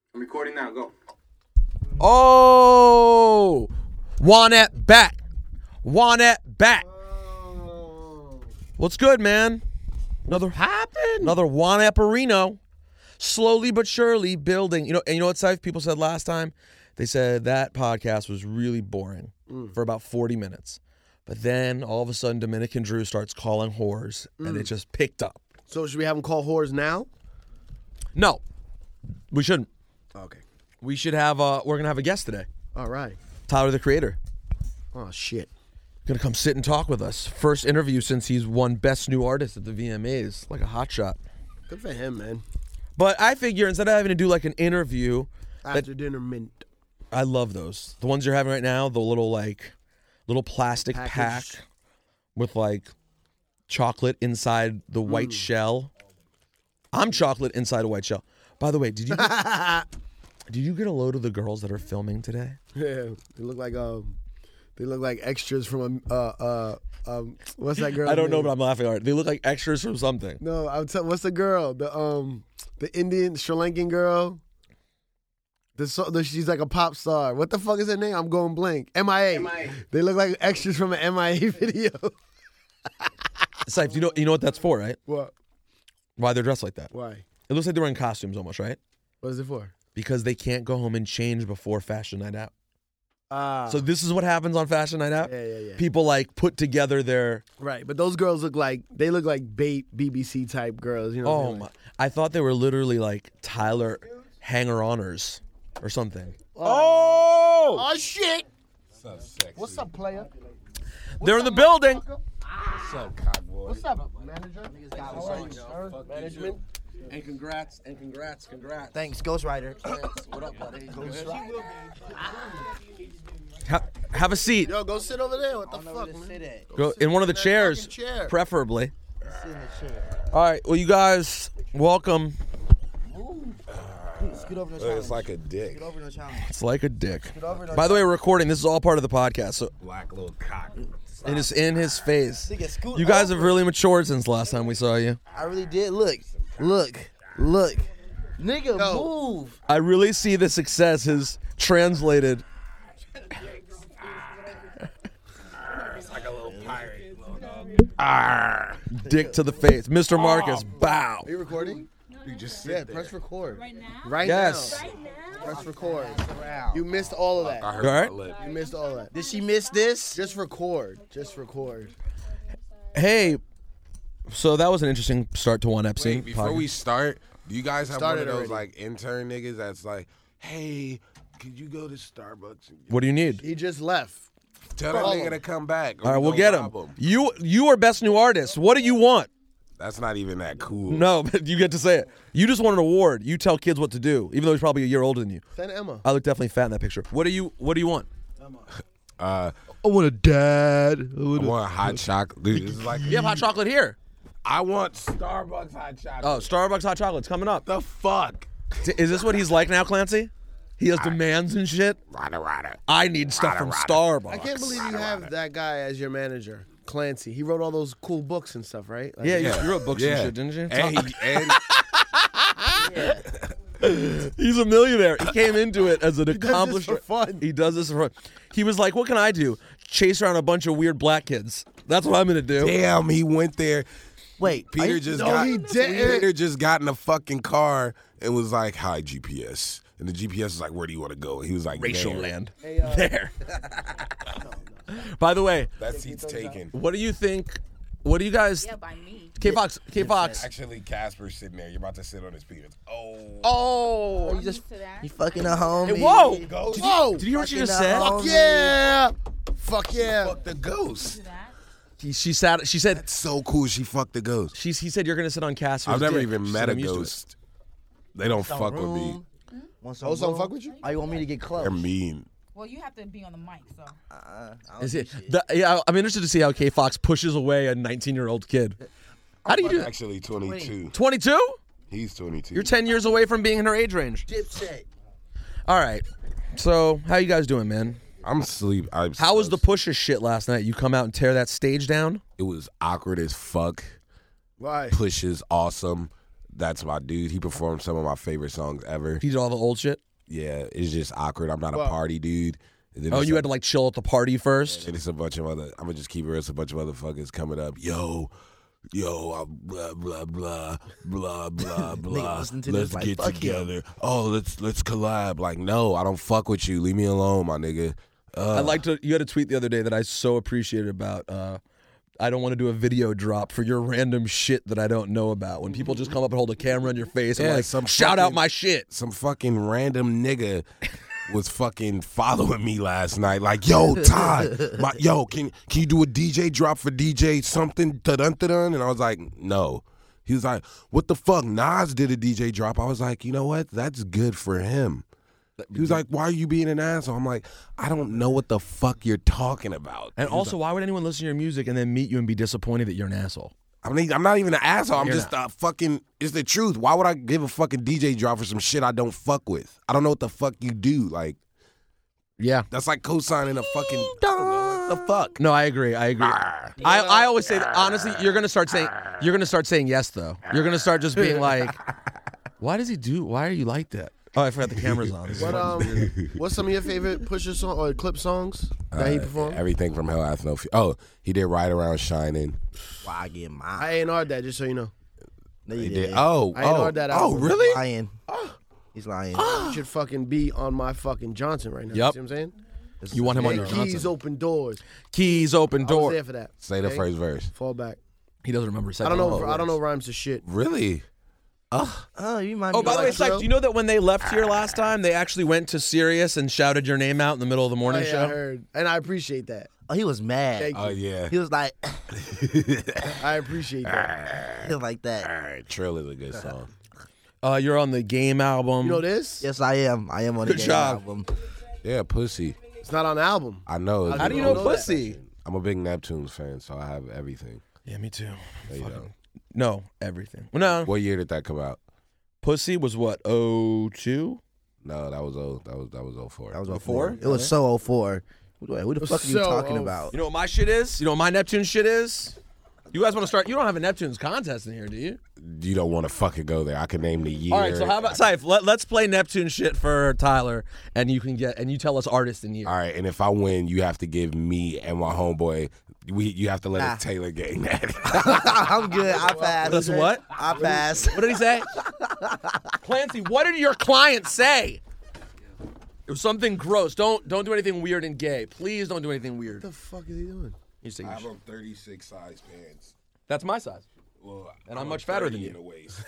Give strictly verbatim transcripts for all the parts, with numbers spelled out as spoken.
I'm recording now. Go. Oh, Juanette back. Juanette back. Oh. What's good, man? Another happened? Another Juanette Perino. Slowly but surely building. You know, and you know what, Syfe? People said last time, they said that podcast was really boring mm. for about forty minutes. But then all of a sudden, Dominican Drew starts calling whores, mm. and it just picked up. So should we have him call whores now? No, we shouldn't. Okay. We should have. Uh, we're gonna have a guest today. All right. Tyler, the Creator. Oh shit. Gonna come sit and talk with us. First interview since he's won Best New Artist at the V M As, like a hotshot. Good for him, man. But I figure instead of having to do like an interview after that, dinner mint. I love those. The ones you're having right now, the little like little plastic Packaged. pack with like chocolate inside the white mm. shell. I'm chocolate inside a white shell. By the way, did you get, did you get a load of the girls that are filming today? Yeah, they look like um, they look like extras from a uh uh um what's that girl? I don't name? know, but I'm laughing hard. They look like extras from something. No, I'm tell what's the girl? The um the Indian Sri Lankan girl. The, so, the she's like a pop star. What the fuck is her name? I'm going blank. M I A. M I A. They look like extras from an M I A video. Syfe, you know you know what that's for, right? What? Why they're dressed like that? Why? It looks like they're in costumes almost, right? What is it for? Because they can't go home and change before Fashion Night Out. Ah. So this is what happens on Fashion Night Out? Yeah, yeah, yeah. People like put together their... Right, but those girls look like, they look like bait B B C type girls. You know Oh, what my. like? I thought they were literally like Tyler hanger-oners or something. Oh! Oh, shit! What's up, sexy? What's up, player? What's They're up, in the building. What's up, cockboy? What's up, manager? How are you, sir? Management? And congrats, and congrats, congrats. Thanks, Ghost Rider. What up, buddy? Ghost Rider. Ha- have a seat. Yo, go sit over there. What the I don't know fuck, where to man? sit at. Go in one of the that chairs, fucking chair. preferably. Sit in the chair. All right. Well, you guys, welcome. Move. Scoot over no challenge. It's like a dick. Scoot over no challenge. It's like a dick. Scoot over no By the way, we're recording. This is all part of the podcast, so Black little cock. it is in his face. Nigga, scoot You guys over. have really matured since last time we saw you. I really did. Look, look, look. Nigga, Yo. move. I really see the success has translated. It's like a little pirate, little dog. Arr, dick to the face. Mister Marcus, bow. Are you recording? You just sit Yeah, there. press record. Right now? Right Yes. now. Press record. You missed all of I that. heard All right. my lip. You missed all of that. Did she miss this? Just record. Just record. Hey, so that was an interesting start to one Epstein. Wait, before we start, do you guys have Started one of those already. like intern niggas that's like, hey, could you go to Starbucks and get What do you need? He just left. tell that Call nigga him. to come back? or All right, we we'll gonna get rob him. You you are Best New Artist. What do you want? That's not even that cool. No, but you get to say it. You just want an award. You tell kids what to do, even though he's probably a year older than you. Send Emma. I look definitely fat in that picture. What do you What do you want? Uh, I want a dad. I want hot chocolate. Dude, this is like You have hot chocolate here. I want Starbucks hot chocolate. Oh, Starbucks hot chocolate's coming up. the fuck? T- Is this what he's like now, Clancy? He has demands and shit. Rada rada. I need stuff from Rada, Starbucks. I can't believe you have that guy as your manager, Clancy. He wrote all those cool books and stuff, right? Like, Yeah, you, you wrote books Yeah. and shit, didn't you? And he, and He's a millionaire. He came into it as an does this accomplished. for fun. He does this for fun. He was like, "What can I do? Chase around a bunch of weird black kids. That's what I'm gonna do." damn, he went there. Wait, are Peter you- just No, got he didn't. Peter just got in a fucking car and was like, "Hi, G P S." And the G P S was like, "Where do you want to go?" And he was like, Racial "There." land. Hey, uh, There. By the way, That seat's taken. what do you think? What do you guys? Yeah, by me. K Fox. K Fox. Actually, Casper's sitting there. You're about to sit on his penis. Oh. Oh. you just To that. you fucking a homie. Hey, whoa. Ghost. Whoa! Did you hear what she Fucking just said? hell. Fuck yeah! Fuck yeah! Fuck the ghost. To that. He, she sat. She said. That's so cool. She fucked the ghost. She's. He said you're gonna sit on Casper's I've never dick." even She met said, a "I'm used to it." ghost. They don't Some fuck with me. room. Want some Oh, some room? fuck with you? Oh, you want me to get close? They're mean. Well, you have to be on the mic, so. Uh, I don't Is do it? shit. The, yeah, I'm interested to see how K Fox pushes away a nineteen-year-old kid. How do you do that? Actually, twenty-two. twenty-two? He's twenty-two. You're ten years away from being in her age range. Dipset. All right. So, how you guys doing, man? I'm asleep. I'm How was so the Pusha shit last night? You come out and tear that stage down? It was awkward as fuck. Why? Push is awesome. that's my dude. He performed some of my favorite songs ever. He did all the old shit. Yeah, it's just awkward. I'm not Wow. a party dude. And then Oh, it's you a- had to like chill at the party first. And it's a bunch of other. I'm gonna just keep it real. It's a bunch of motherfuckers coming up. Yo, yo, I'm blah blah blah blah blah blah. listen to Let's this like, get fuck him. together. Oh, let's let's collab. Like, no, I don't fuck with you. Leave me alone, my nigga. Uh, I liked to, you had a tweet the other day that I so appreciated about. Uh, I don't want to do a video drop for your random shit that I don't know about. When people just come up and hold a camera in your face and Yeah, like, some shout out fucking- my shit. some fucking random nigga was fucking following me last night. Like, yo, Todd, my, yo, can can you do a D J drop for D J something? Dun dun dun. And I was like, no. He was like, what the fuck? Nas did a D J drop. I was like, you know what? That's good for him. He was like, why are you being an asshole? I'm like, I don't know what the fuck you're talking about. And He was also, why would anyone listen to your music and then meet you and be disappointed that you're an asshole? I mean, I'm not even an asshole. I'm You're just a fucking. It's the truth. Why would I give a fucking D J drop for some shit I don't fuck with? I don't know what the fuck you do. Like, Yeah. that's like co-signing a fucking. I don't know what the fuck. No, I agree. I agree. I, I always say that, honestly, you're gonna start saying you're gonna start saying yes though. You're gonna start just being like, why does he do? Why are you like that? Oh, I forgot the camera's on. This is What fucking um? weird. What's some of your favorite Pusha song or clip songs that he Uh, performed? Everything from Hell Hath No Fear. Oh, he did Right Around Shining. Why I get mine? I ain't hard that, just so you know. No, He you did. did. Oh, I ain't oh, heard that oh, album. really? Lying. He's lying. You should fucking be on my fucking Johnson right now. Yep. You see what I'm saying? This You is want him on the your thing. Johnson. Keys open doors. Keys open I was door. there for that. Say the Okay? first verse. Fall back. He doesn't remember. I don't know. second. I don't know rhymes to shit. Really? Oh, you might. Oh, be by the way, like, Sykes, do you know that when they left here last time, they actually went to Sirius and shouted your name out in the middle of the Oh, morning yeah, show? I heard, and I appreciate that. oh, he was mad. Thank Oh you. yeah. He was like, I appreciate that. he was like All that. right, Trill is a good song. Uh, you're on the Game album. You know this? Yes, I am. I am on the Good Game job. album. Yeah, Pussy. It's not on the album. I know. How How do you don't know know that. Pussy? I'm a big Neptunes fan, so I have everything. Yeah, me too. There you Fucking- go. No, everything. Well, no, What year did that come out? Pussy was what? oh two? No, that was oh that was that was oh four. That was Oh oh four? four. It was so oh four. Wait, who the fuck are you So talking oh about? You know what my shit is? You know what my Neptune shit is? You guys want to start? You don't have a Neptunes contest in here, do you? You don't want to fucking go there. I can name the year. All right, so how about Syph? Let, let's play Neptune shit for Tyler, and you can get and you tell us artist and year. All right, and if I win, you have to give me and my homeboy. We you have to let Nah. us Taylor gang that. I'm good. I pass. Listen, what? I pass. What did he say? Clancy, what did your client say? It was something gross. Don't don't do anything weird and gay. Please don't do anything weird. What the fuck is he doing? You take I your have shit. on thirty-six size pants. That's my size. Well, And I'm on much fatter thirty than in you. the waist.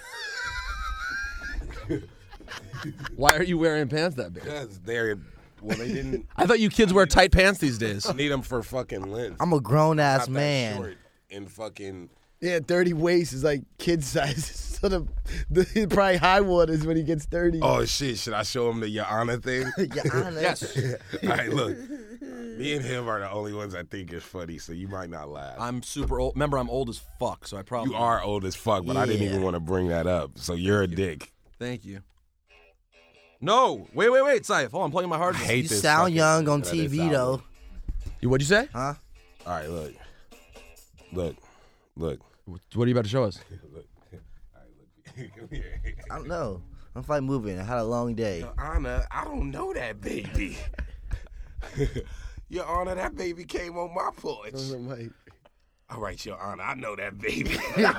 Why are you wearing pants that big? Because they're well, they didn't I thought you kids wear tight pants these days. need them for fucking length. I'm a grown ass Not that man. short and fucking. Yeah, thirty waist is like kid size. so the, the probably high waters when he gets thirty. Oh shit! Should I show him the Your Honor thing? Yeah, I know. Yes. All right, look. Me and him are the only ones I think is funny, so you might not laugh. I'm super old. Remember, I'm old as fuck, so I probably you are old as fuck, but I didn't Yeah. even want to bring that up. So you're a dick. Thank you. No, wait, wait, wait, Syph. Hold on, I'm plugging my hard I disk. hate You this sound fucking- young on that T this V album. though, You- What'd you say? huh? All right, look, look, look. What are you about to show us? look. All right, look. Come here. I don't know. I'm like moving. I had a long day. Your Honor, I don't know that baby. Your Honor, that baby came on my porch. I'm like, All right, Your Honor, I know that baby.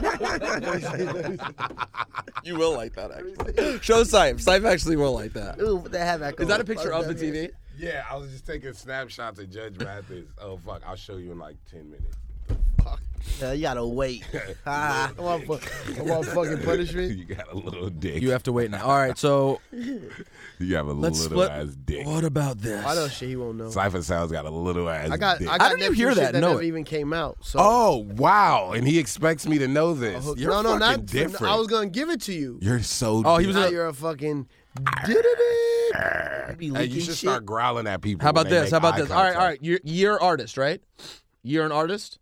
You will like that, actually. Show Syph. Syph actually will like that. Ooh, what the heck back Is that a on? picture of the T V? Yeah, I was just taking snapshots of Judge Mathis. Oh fuck, I'll show you in like ten minutes. Yeah, you gotta wait. Ah, I want, fu- I want fucking punishment. You got a little dick. You have to wait now. All right, so You have a let's little split. ass dick. What about this? I know shit he won't know. Cypher Sound's got a little ass I got, dick. I got did you Neptune hear shit that? that Know never it. even came out. So. Oh wow! And he expects me to know this. You're no, no, fucking not different. I was gonna give it to you. You're so. Oh, he was Now a- you're a fucking. be Hey, leaking you should shit. start growling at people. How about when they this? make How about eye this? All right, all contact. right. You're, you're artist, right? You're an artist?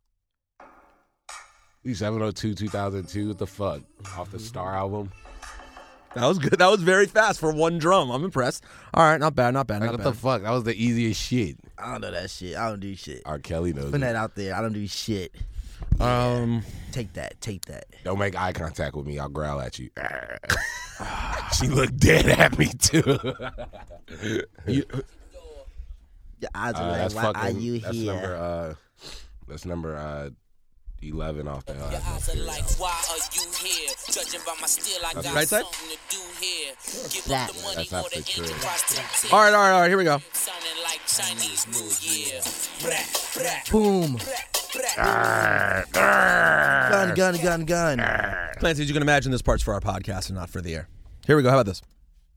seven oh two, two thousand two. What the fuck? Off the Star album. That was good. That was very fast for one drum. I'm impressed. All right, not bad, not bad, Like, not what bad. the fuck? That was the easiest shit. I don't know that shit. I don't do shit. R. Kelly knows. Putting it. that out there. I don't do shit. Um, Take that. Take that. Don't make eye contact with me. I'll growl at you. She looked dead at me too. you, Your eyes are Uh, like, that's why fucking. are you that's here? number. Uh, that's number uh, eleven off the. Uh, Eyes are like, why are you here? Judging by my steel, I That's got right side? something to do here. Give That- up the money That's or after the true. enterprise temptation. all right, all right, all right. Here we go. Sounding like Chinese New Year. Brat, brat, Boom. brat, brat. Gun, gun, gun, gun. Clancy, as you can imagine, this part's for our podcast and not for the air. Here we go. How about this?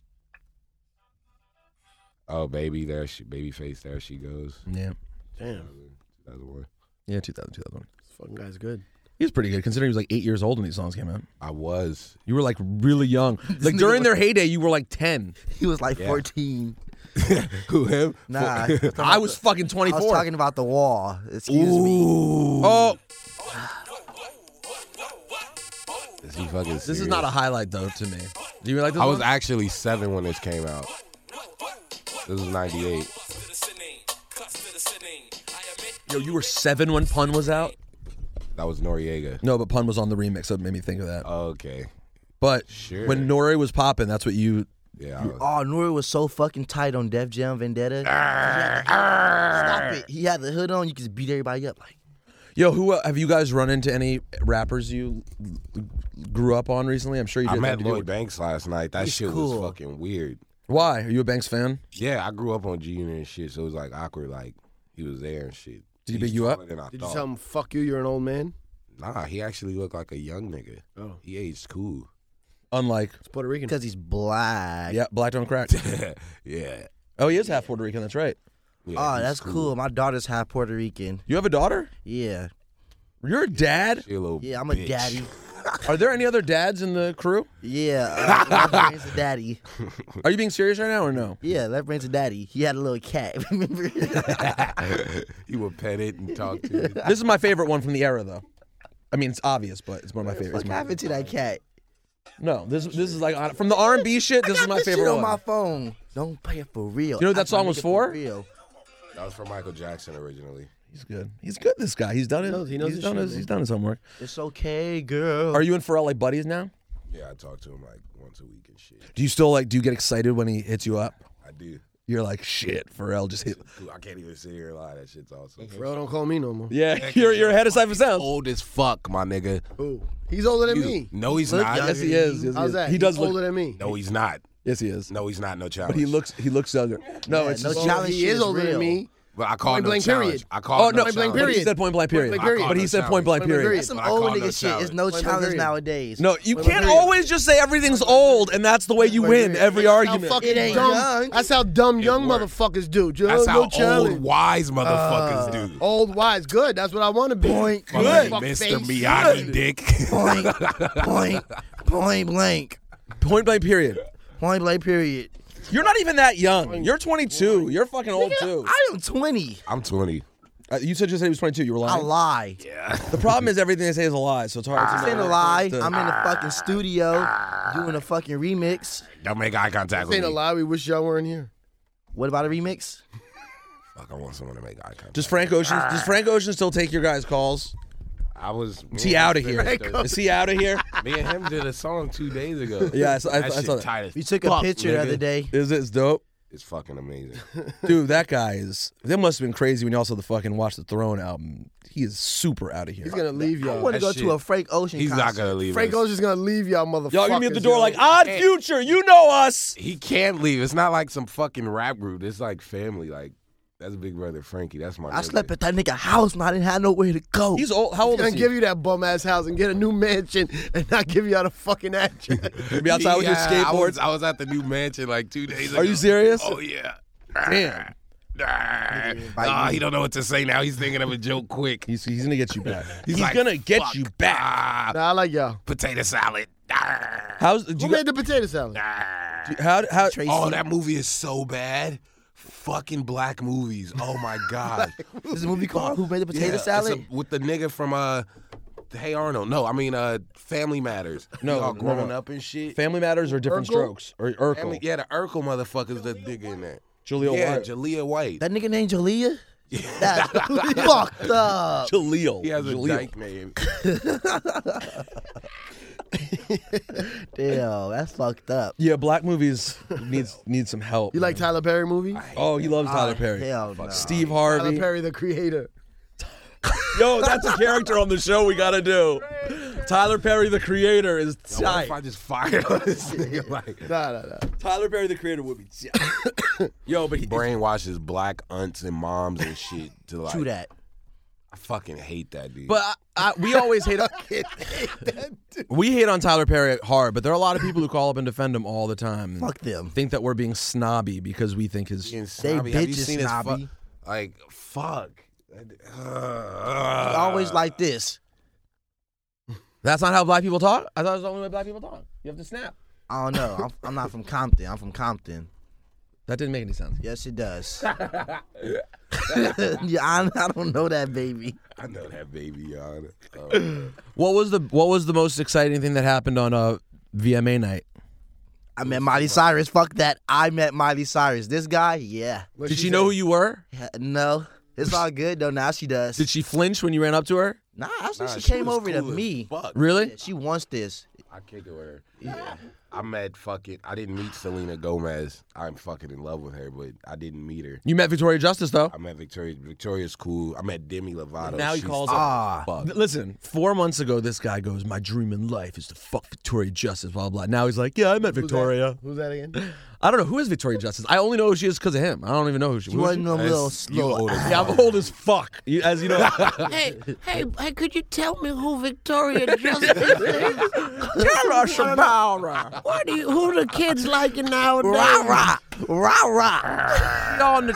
Oh, baby, there she, baby face, there she goes. Yeah. Damn, That's the one. Yeah, two thousand, two thousand one. this fucking guy's good. He was pretty good considering he was like eight years old when these songs came out. I was. You were like really young. Like during their heyday, you were like ten. He was like Yeah. fourteen. Who him? Nah. I was fucking I was twenty-four. talking about the wall. Excuse me. Ooh. Oh, Is he fucking this is serious? not a highlight though to me. Do you like this I was one? actually seven when this came out. This was ninety-eight. Yo, you were seven when Pun was out? That was Noriega. No, but Pun was on the remix, so it made me think of that. Okay. But Sure. when Nori was popping, that's what you... Yeah. I was, Oh, Nori was so fucking tight on Def Jam Vendetta. Stop it. He had the hood on. You could just beat everybody up. Like, Yo, who uh, have you guys run into any rappers you grew up on recently? I'm sure you I did. met Did you- Lloyd Banks last night. That He's shit cool. was fucking weird. Why? Are you a Banks fan? Yeah, I grew up on G Unit and shit, so it was like awkward. Like he was there and shit. Did he He's big you up? taller than I Did you thought. tell him, fuck you, you're an old man? Nah, he actually looked like a young nigga. Oh. He aged cool. Unlike... It's Puerto Rican. because he's black. Yeah, Black Don't Crack. Yeah. Oh, he is half Puerto Rican. That's right. Yeah, Oh, he's that's cool. My daughter's half Puerto Rican. You have a daughter? Yeah. You're a dad? She a little Yeah, I'm a bitch. daddy. Are there any other dads in the crew? Yeah. Uh, that brings a daddy. Are you being serious right now or no? Yeah, that brings a daddy. He had a little cat. Remember? He would pet it and talk to it. This is my favorite one from the era, though. I mean, it's obvious, but it's one of my favorites. What happened to that cat? No, this this is like on- from the R and B shit. This I is got my this favorite shit on one. my phone. Don't play it for real. You know what that Act my song was nigga for? real. That was from Michael Jackson originally. He's good. He's good. This guy. He's done it. He knows- he knows he's his done shit, his. man. He's done his homework. It's okay, girl. Are you and Pharrell like buddies now? Yeah, I talk to him like once a week and shit. Do you still like? Do you get excited when he hits you up? I do. You're like, shit. Pharrell just hit. I can't even sit here and lie. That shit's awesome. Bro, don't call me no more. Yeah, you're you're ahead of Cypher Sounds. Old as fuck, my nigga. Ooh. He's older than You- me. No, he's Look not. younger Yes, he is. Yes, he How's is. that? He He's does older look. than me. No, he's not. Yes, he is. No, he's not. No challenge. But he looks. He looks younger. No, Yeah, it's no just. Well, challenge he shit is is older real. than me. But I call Point no blank challenge. period. I call Oh no no, Point blank but he period. said point blank period. Point blank period. But he I said call point no blank challenge. period. Point That's some I old call no nigga shit. challenge. It's no Point blank challenge period. nowadays. No, you Point blank can't period. always just say everything's old, and that's the way you win every That's argument. How fucking It ain't dumb, young. That's how dumb young worked. motherfuckers do. Just, That's no how challenge. old wise motherfuckers Uh, do. Old wise, good. That's what I want to be. Point Fucking good. Fuck Mister face. Miyagi Good. dick. Point, point, point blank. Point blank period. Point blank period. You're not even that young. You're twenty-two. You're fucking old too. I am twenty. I'm twenty. Uh, you said just said he was twenty-two. You were I lying. lie. The problem is everything they say is a lie, so it's hard to This know. ain't a lie. to- I'm in the fucking studio doing a fucking remix. Don't make eye contact This with ain't a me. lie. We wish y'all weren't here. What about a remix? Fuck, I want someone to make eye contact. Does Frank Ocean? Does Frank Ocean still take your guys' calls? I was. Is he out of here? Frank Is he out of here? Me and him did a song two days ago. Yeah, I saw- I- that I shit saw that. tight as We took a fuck, picture the nigga. other day. Is it? It's dope. It's fucking amazing. Dude, that guy is. That must have been crazy when you also the fucking Watch the Throne album. He is super out of here. He's gonna leave I y'all. want to That go shit- to a Frank Ocean He's concert. not gonna leave Frank us. Ocean's gonna leave y'all motherfuckers. Y'all gonna be at the door yo. like Odd Future. You know us. He can't leave. It's not like some fucking rap group. It's like family. Like that's Big Brother Frankie. That's my. I nigga. slept at that nigga house and I didn't have nowhere to go. He's old. How He's old gonna is he? give you that bum ass house and get a new mansion and not give you out a fucking address. You be outside with your Yeah, I was, skateboards. I was at the new mansion like two days ago. Are you serious? Oh yeah. Damn. Ah, he don't know what to say now. He's thinking of a joke quick. He's, he's gonna get you back. He's, like, gonna get fuck. you back. Ah, Nah, I like y'all. potato salad. Ah, How's do Who you made the potato salad? ah. got, how how Tracy. Oh, that movie is so bad. Fucking black movies. Oh my god. There's a movie called Who Made the Potato Yeah, it's Salad? a- with the nigga from uh, Hey Arnold. No, I mean uh, Family Matters. No, They all no, growing no. up and shit. Family Matters or Different Urkel? Strokes or Urkel? Family, yeah, the Urkel motherfuckers that nigga in there. Julia yeah, White. Jalea White. That nigga named Jalea? That's fucked up. Jaleel. He has a Jaleel. dyke name. Damn, that's fucked up. Yeah, black movies needs need some help. You like man. Tyler Perry movies? Oh, he loves Tyler Ah, Perry. Hell no. Steve Tyler Harvey. Perry, the creator. Yo, that's a character on the show we gotta do. Tyler Perry, the creator, is Yo, what tight. if I just fired on this nigga? Like, Nah, nah, nah. Tyler Perry, the creator, would be tight. Yo, but he, brainwashes black aunts and moms and shit to like. True that. I fucking hate that dude. but I, I, we always hate. We hate on Tyler Perry hard, but there are a lot of people who call up and defend him all the time. and Fuck them. Think that we're being snobby because we think his. Being They snobby. Have you bitches seen his fu- snobby. Like fuck. Always like this. That's not how black people talk. I thought it was the only way black people talk. You have to snap. I don't know. I'm, I'm not from Compton. I'm from Compton. That didn't make any sense. Yes, it does. yeah, I, I don't know that, baby. I know that baby, y'all. Oh. What was the What was the most exciting thing that happened on uh, V M A night? I met Miley Cyrus. Fuck that. I met Miley Cyrus. This guy, yeah. What Did she know who say? you were? Yeah, no. It's all good, though. Now she does. Did she flinch when you ran up to her? Nah, actually, Nah, she, she came was over to cool as me. fuck. Really? Yeah, she wants this. I kick it with her. Yeah. I met fucking. I didn't meet Selena Gomez. I'm fucking in love with her, but I didn't meet her. You met Victoria Justice though. I met Victoria. Victoria's cool. I met Demi Lovato. Now he She's calls fucking Ah. fuck. Listen, four months ago, this guy goes, "My dream in life is to fuck Victoria Justice." Blah blah. Now he's like, "Yeah, I met Who's Victoria." that? Who's that again? I don't know who is Victoria Justice. I only know who she is because of him. I don't even know who she. She who is wasn't no little That's- you slow. old as Yeah, I'm old as fuck. You, as you know. Hey, hey, hey, could you tell me who Victoria Justice is? Tell us about her. What do you, who the kids liking nowadays? Rah, rah. Rah, rah. On the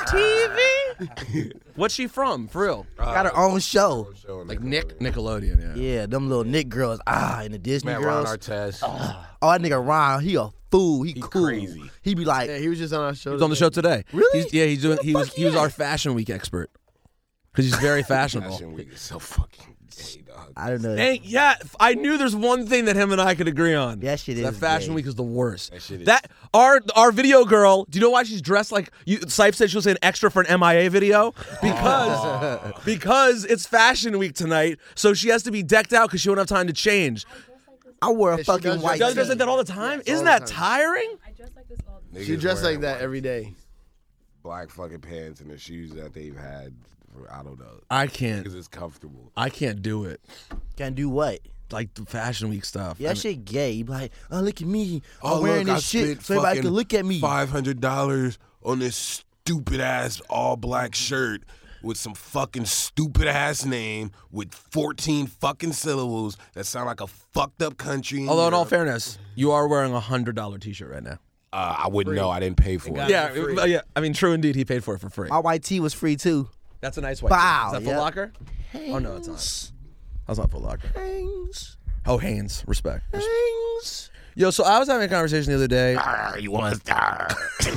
T V. What's she from? For real? Got her own show. Like Nick Nickelodeon. Yeah. Yeah, them little Nick girls. Ah, and the Disney Met Ron girls. Artest. Oh, that nigga Ron, he a fool. He, He cool. crazy. He be like, Yeah, he was just on our show. He was on the show today. Really? He's, yeah, he's doing. He was. fuck He was yeah. our Fashion Week expert. Because he's very fashionable. Fashion Week is so fucking gay, dog. I don't know. Hey, yeah, I knew there's one thing that him and I could agree on. That shit That is Fashion gay. Week is the worst. That shit is- That our our video girl. Do you know why she's dressed like you? Syfe said she was an extra for an M I A video because because it's Fashion Week tonight, so she has to be decked out because she won't have time to change. I wore a Yeah, she fucking does white Does dress does like that all the time? Yes, Isn't all the that time. tiring? I dress like this all the time. She Niggas dressed like wearing that white, every day. Black fucking pants and the shoes that they've had. For, I don't know. I can't. Because it's comfortable. I can't do it. Can do what? Like the Fashion Week stuff. Yeah, I that mean- shit gay. You be like, oh, look at me. I'm Oh, wearing look, this I shit spent so everybody fucking can look at me. Five hundred dollars on this stupid ass all black shirt with some fucking stupid ass name with fourteen fucking syllables that sound like a fucked up country. in Although in all Europe. fairness, you are wearing a hundred dollar T-shirt right now. uh, I wouldn't know. I didn't pay for it. Yeah, uh, yeah. I mean, true indeed. He paid for it for free. My white tee was free too. That's a nice white. Bow, Is that Foot yep. Locker? Oh no, it's not. That's not Foot Locker. Hanes. Oh, Hanes. Respect. Respect. Hanes. Yo, so I was having a conversation the other day. Ah, you want to star?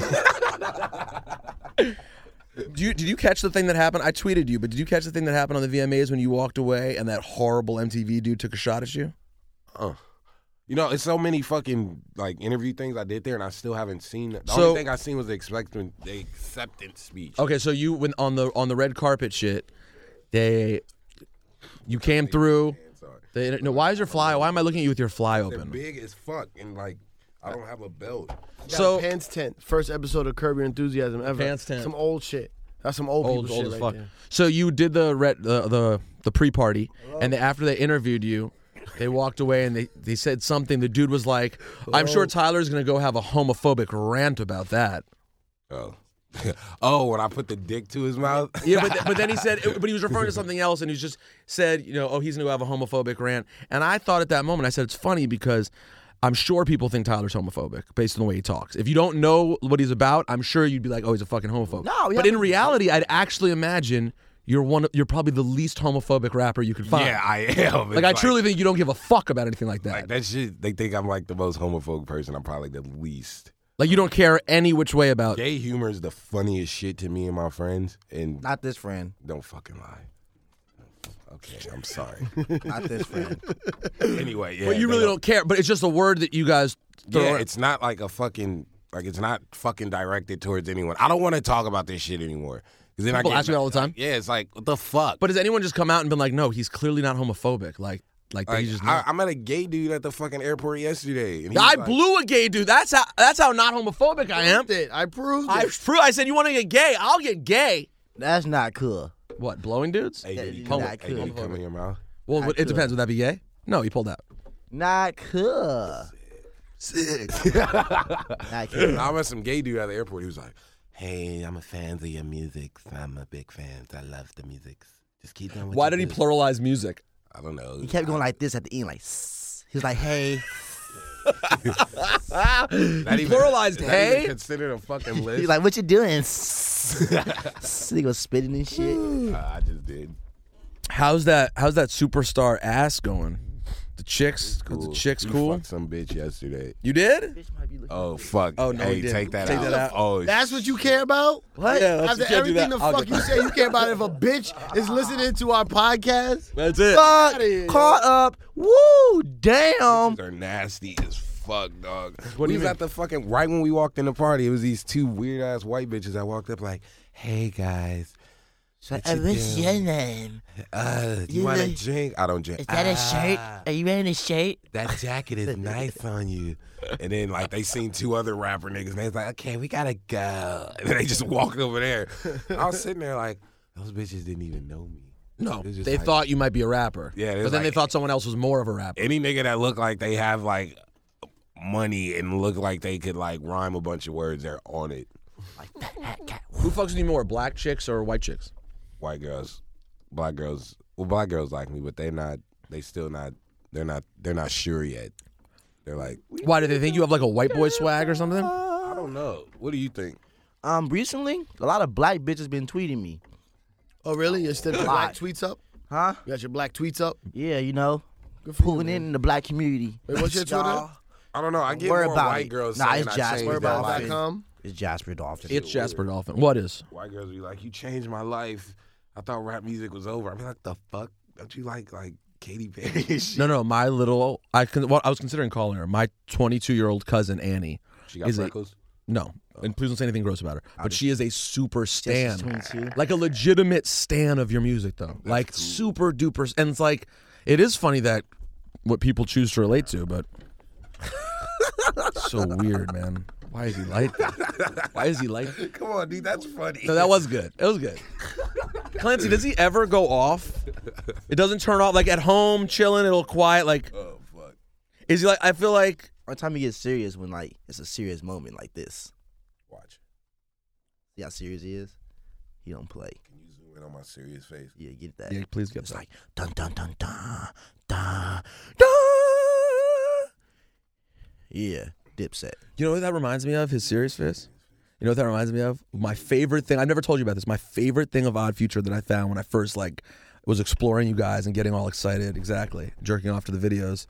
Do you, did you catch the thing that happened? I tweeted you, but did you catch the thing that happened on the V M As when you walked away and that horrible M T V dude took a shot at you? Uh, you know, it's so many fucking like interview things I did there, and I still haven't seen. The So- only thing I seen was the acceptance, the acceptance speech. Okay, so you went on the on the red carpet shit. They, you came through. Sorry. They, no, why is your fly? Why am I looking at you with your fly They're open? big as fuck, and like I don't have a belt. So Pants tent, first episode of Curb Your Enthusiasm ever. Pants tent. Some old shit. That's some old, old, people old shit as right fuck. there. So you did the red the the, the pre party, and they, after they interviewed you, they walked away and they, they said something. The dude was like, "I'm sure Tyler's gonna go have a homophobic rant about that." Oh. Oh, when I put the dick to his mouth. Yeah, but, th- but then he said, but he was referring to something else, and he just said, you know, oh, he's gonna have a homophobic rant. And I thought at that moment, I said, it's funny because I'm sure people think Tyler's homophobic based on the way he talks. If you don't know what he's about, I'm sure you'd be like, oh, he's a fucking homophobe. No, we but in haven't- reality, I'd actually imagine you're one. Of, you're probably the least homophobic rapper you could find. Yeah, I am. Like It's I truly think you don't give a fuck about anything like that. like that shit. They think I'm like the most homophobic person. I'm probably the least. Like you don't care any which way about. Gay humor is the funniest shit to me and my friends, and Not this friend. don't fucking lie. Okay, I'm sorry. Not this friend. Anyway, yeah. But you they really don't care. But it's just a word that you guys throw Yeah, around. it's not like a fucking like it's not fucking directed towards anyone. I don't want to talk about this shit anymore Because then People I get, ask me all the time. Yeah, it's like, what the fuck? But has anyone just come out and been like, no, he's clearly not homophobic? Like, like, like, he's just I, not. I met a gay dude at the fucking airport yesterday. And he I was like, blew a gay dude. That's how. That's how not homophobic I am. Proved it. I proved I it. proved. I said you want to get gay. I'll get gay. That's not cool. What? Blowing dudes? Hey, did he Not come, hey, cool. did he come in your mouth? Well, Not it cool. depends. Would that be gay? No, he pulled out. Not cool. Sick. Not cool. I met some gay dude at the airport. He was like, hey, I'm a fan of your music. I'm a big fan. I love the music. Just keep doing what Why you did he do." pluralize music? I don't know. He kept going like this at the end, like, "Sss." He was like, hey. Not He even- pluralized not hey? even considered a fucking list. He's like, what you doing? Sss. He was spitting and shit. Uh, I just did. How's that? How's that superstar ass going? The chicks, Cool. the chicks, We cool. fucked some bitch yesterday. You did? Oh fuck. Oh, no, Hey, he didn't. take that Take out. that out. Oh, That's what you care about? What? Yeah, that's After you can't do everything that. the I'll fuck get you that. say, you care about if a bitch is listening to our podcast? That's it. Fuck, Outta here. caught up. Woo, damn. Bitches are nasty as fuck, dog. What do we you was mean? at the fucking right when we walked in the party. It was these two weird ass white bitches that walked up like, "Hey guys, So, what uh, you what's doing? your name? uh, you You want a like- drink? I don't drink. Is that a shirt? "Ah, Are you wearing a shirt? That jacket is nice on you." And then like they seen two other rapper niggas, and they was like, "Okay, we gotta go." And then they just walked over there. I was sitting there like, those bitches didn't even know me. No, It was just they like- thought you might be a rapper. Yeah, it but was then they like- thought someone else was more of a rapper. Any nigga that look like they have like money and look like they could like rhyme a bunch of words, they're on it. Who fucks with you more, black chicks or white chicks? White girls, black girls. Well, black girls like me, but they not. They still not. They're not. They're not sure yet. They're like, Why do they think you have like a white boy swag or something? I don't know. What do you think? Um, recently, a lot of black bitches been tweeting me. Oh, really? You're still black tweets up? Huh? You got your black tweets up? Yeah, you know, Good for you, pulling man. in in the black community. Wait, what's your Twitter? I don't know. I get Worry more about white it. girls Nah, saying it's I Jasper. changed Worry their about life. it. Whereabouts.com? It's Jasper Dolphin. It's Jasper Dolphin. What is? White girls be like, "You changed my life. I thought rap music was over." I be like, "The fuck? Don't you like like Katy Perry and shit?" No, no, my little. I con- well, I was considering calling her my twenty-two year old cousin Annie. She got Is it- freckles. No, and please don't say anything gross about her. But she is a super stan, twenty-two. like a legitimate stan of your music, though. Like super duper. And it's like, it is funny that what people choose to relate to, but so weird, man. Why is he like that? Why is he like that? Come on, dude. That's funny. No, that was good. It was good. Clancy, does he ever go off? It doesn't turn off. Like at home, chilling, it'll quiet. Like, Oh fuck. is he like? I feel like. One time he gets serious when like it's a serious moment like this. Watch. See how serious he is? He don't play. Can you zoom in on my serious face? Yeah, get that. Yeah, please get It's that. like dun dun dun dun dun dun. Yeah, Dipset. You know what that reminds me of? His serious face. You know what that reminds me of? My favorite thing. I've never told you about this. My favorite thing of Odd Future that I found when I first like was exploring you guys and getting all excited. Exactly, jerking off to the videos.